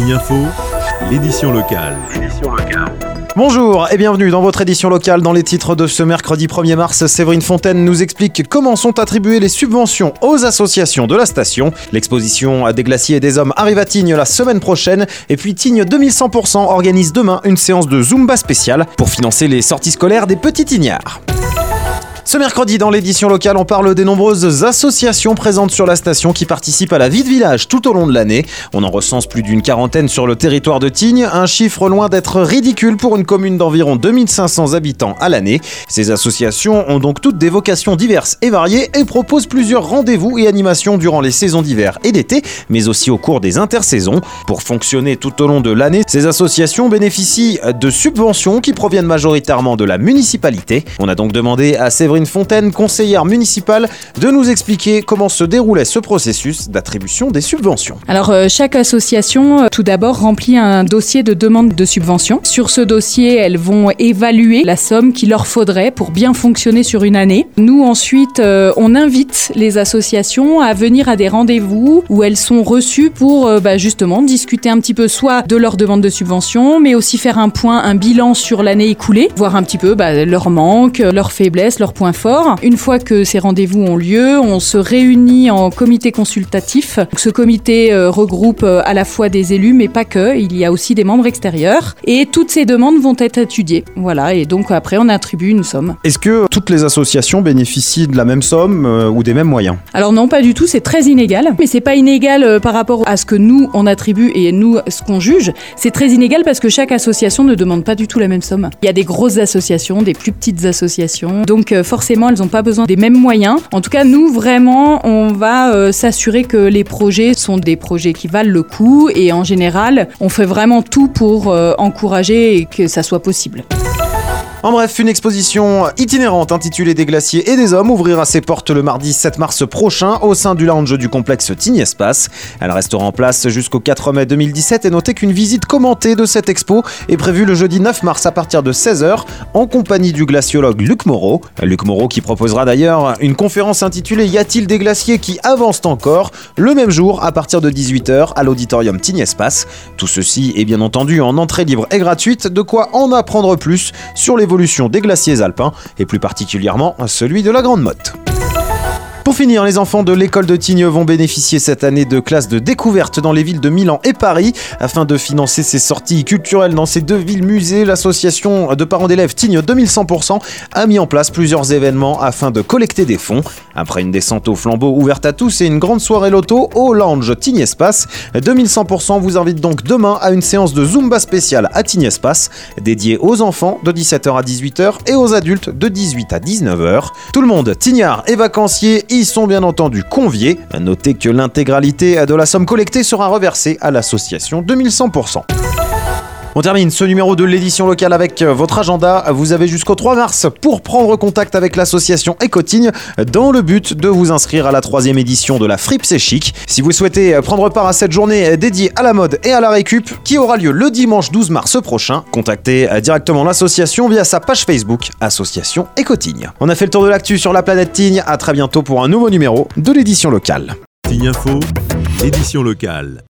Tignes Info, l'édition locale. Bonjour et bienvenue dans votre édition locale. Dans les titres de ce mercredi 1er mars, Séverine Fontaine nous explique comment sont attribuées les subventions aux associations de la station. L'exposition des glaciers et des hommes arrive à Tignes la semaine prochaine. Et puis Tignes 2100% organise demain une séance de Zumba spéciale pour financer les sorties scolaires des petits tignards. Ce mercredi, dans l'édition locale, on parle des nombreuses associations présentes sur la station qui participent à la vie de village tout au long de l'année. On en recense plus d'une quarantaine sur le territoire de Tignes, un chiffre loin d'être ridicule pour une commune d'environ 2500 habitants à l'année. Ces associations ont donc toutes des vocations diverses et variées et proposent plusieurs rendez-vous et animations durant les saisons d'hiver et d'été, mais aussi au cours des intersaisons. Pour fonctionner tout au long de l'année, ces associations bénéficient de subventions qui proviennent majoritairement de la municipalité. On a donc demandé à Séverine Fontaine, conseillère municipale, de nous expliquer comment se déroulait ce processus d'attribution des subventions. Alors chaque association, tout d'abord, remplit un dossier de demande de subvention. Sur ce dossier, elles vont évaluer la somme qu'il leur faudrait pour bien fonctionner sur une année. Nous, ensuite, on invite les associations à venir à des rendez-vous où elles sont reçues pour justement discuter un petit peu soit de leur demande de subvention, mais aussi faire un bilan sur l'année écoulée, voir un petit peu leurs manques, leurs faiblesses, leurs points forts. Une fois que ces rendez-vous ont lieu, on se réunit en comité consultatif. Ce comité regroupe à la fois des élus, mais pas que. Il y a aussi des membres extérieurs. Et toutes ces demandes vont être étudiées. Voilà, et donc après, on attribue une somme. Est-ce que toutes les associations bénéficient de la même somme ou des mêmes moyens ? Alors non, pas du tout. C'est très inégal. Mais c'est pas inégal par rapport à ce que nous, on attribue et nous, ce qu'on juge. C'est très inégal parce que chaque association ne demande pas du tout la même somme. Il y a des grosses associations, des plus petites associations. Donc forcément, elles n'ont pas besoin des mêmes moyens. En tout cas, nous, vraiment, on va s'assurer que les projets sont des projets qui valent le coup. Et en général, on fait vraiment tout pour encourager et que ça soit possible. En bref, une exposition itinérante intitulée Des glaciers et des hommes ouvrira ses portes le mardi 7 mars prochain au sein du lounge du complexe Tignes Espace. Elle restera en place jusqu'au 4 mai 2017 et notez qu'une visite commentée de cette expo est prévue le jeudi 9 mars à partir de 16h en compagnie du glaciologue Luc Moreau. Luc Moreau qui proposera d'ailleurs une conférence intitulée Y a-t-il des glaciers qui avancent encore le même jour à partir de 18h à l'auditorium Tignes Espace. Tout ceci est bien entendu en entrée libre et gratuite, de quoi en apprendre plus sur l'évolution des glaciers alpins et plus particulièrement celui de la Grande Motte. Pour finir, les enfants de l'école de Tignes vont bénéficier cette année de classes de découverte dans les villes de Milan et Paris. Afin de financer ces sorties culturelles dans ces deux villes musées, l'association de parents d'élèves Tignes 2100% a mis en place plusieurs événements afin de collecter des fonds. Après une descente au flambeau ouverte à tous et une grande soirée loto au lounge Tignes Espace, 2100% vous invite donc demain à une séance de Zumba spéciale à Tignes Espace, dédiée aux enfants de 17h à 18h et aux adultes de 18 à 19h. Tout le monde, tignards et vacanciers, y sont bien entendu conviés. Notez que l'intégralité de la somme collectée sera reversée à l'association 2100%. On termine ce numéro de l'édition locale avec votre agenda. Vous avez jusqu'au 3 mars pour prendre contact avec l'association Éco-Tignes dans le but de vous inscrire à la 3e édition de la Fripe C'est Chic. Si vous souhaitez prendre part à cette journée dédiée à la mode et à la récup qui aura lieu le dimanche 12 mars prochain, contactez directement l'association via sa page Facebook Association Éco-Tignes. On a fait le tour de l'actu sur la planète Tignes. À très bientôt pour un nouveau numéro de l'édition locale. Tignes Info, l'édition locale.